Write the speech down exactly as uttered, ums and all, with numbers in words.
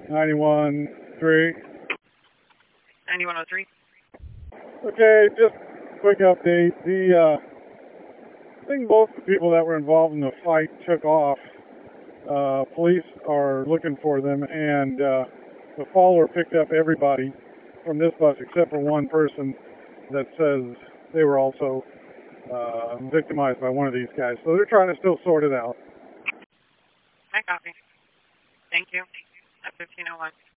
ninety-one three. ninety-one oh three. Okay, just quick update. The, uh, I think both the people that were involved in the fight took off. Uh, police are looking for them, and uh, the follower picked up everybody from this bus except for one person that says they were also uh, victimized by one of these guys. So they're trying to still sort it out. I copy. Thank you. At fifteen oh one.